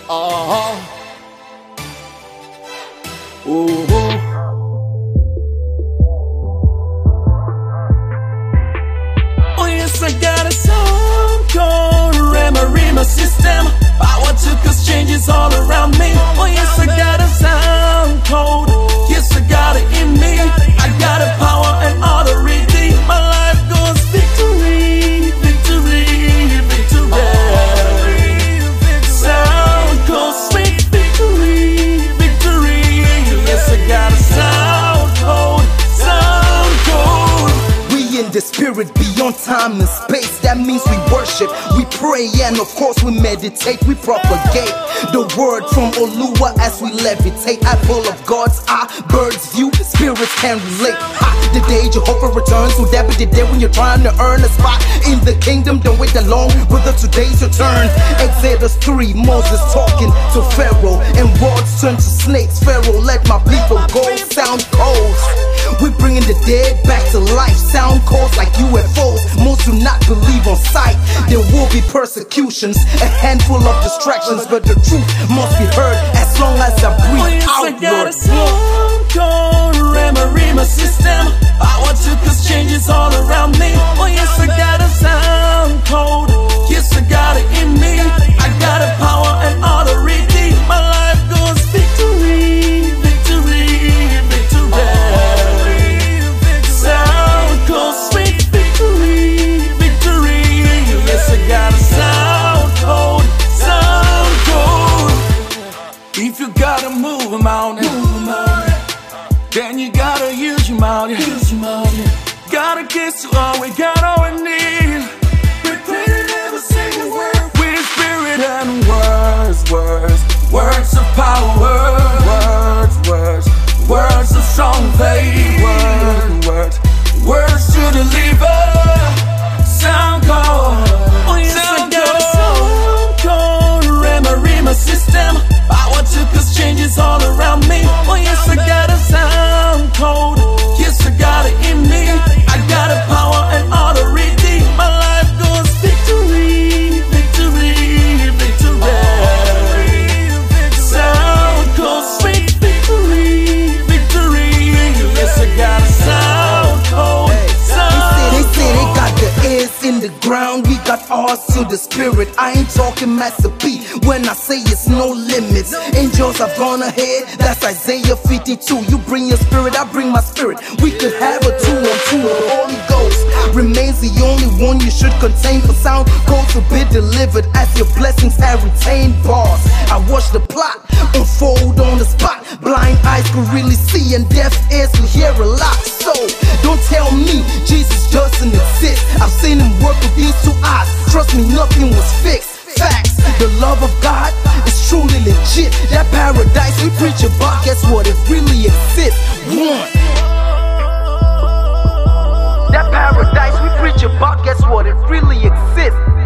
Oh yes, I got a song called Rema System. Power to cause changes all around me. Oh yes, I got a sound code. Yes, I got it in me. I got a power and authority. My life goes victory, victory, victory. Sound code, sweet victory, victory. Yes, I got a sound code, sound code. We in the spirit beyond time and space. That means we worship, we pray, and of course we meditate. We propagate the word from Oluwa as we levitate. Apple of God's eye, bird's view, spirits can relate. Ha, the day Jehovah returns, will that be the day when you're trying to earn a spot in the kingdom? Don't wait that long, brother, today's your turn. Exodus 3, Moses talking to Pharaoh, and words turn to snakes. Pharaoh, let my people go. Sound codes, we bringing the dead back to life. Sound codes like UFOs, most do not believe on sight. There will be persecutions, a handful of distractions, but the truth must be heard as long as I breathe out, I got Lord. a song called Rema System. Power to cause changes all around me. Oh yes, I got a sound code. Yes, I got it in me. I got a power and authority. My life goes victory, victory, victory. Sound code, sweet victory, victory. Yes, I got a sound code, sound code. If you gotta move a mountain, then you gotta use your mouth. Gotta kiss to all we got, all we need. Repeating every single word with spirit and words of power, words of strong faith, words to deliver. Sound code, oh yes, I got a sound code. Rema System. Power to cause changes all around me. Oh yes, I got a sound code. Yes, I got it in me. I got a power and authority. My life goes victory, victory, victory. Sound code, sweet victory, victory. Yes, I got a sound code, sound They say they got the ears in the ground, we got ours to the spirit. I ain't talking Master P when I say it's no limits. Angels have gone ahead, that's Isaiah 52. You bring your spirit, I bring my spirit. We could have a 2-on-2. The Holy Ghost remains the only one you should contain. For sound codes to be delivered as your blessings have retained bars. I watch the plot unfold on the spot. Blind eyes could really see and deaf ears could hear a lot. So don't tell me Jesus doesn't exist. I've seen him work with these two eyes. Trust me, nothing was fixed. Facts, the love of God is truly legit. That paradise we preach about, guess what? It really exists. One. That paradise we preach about, guess what? It really exists.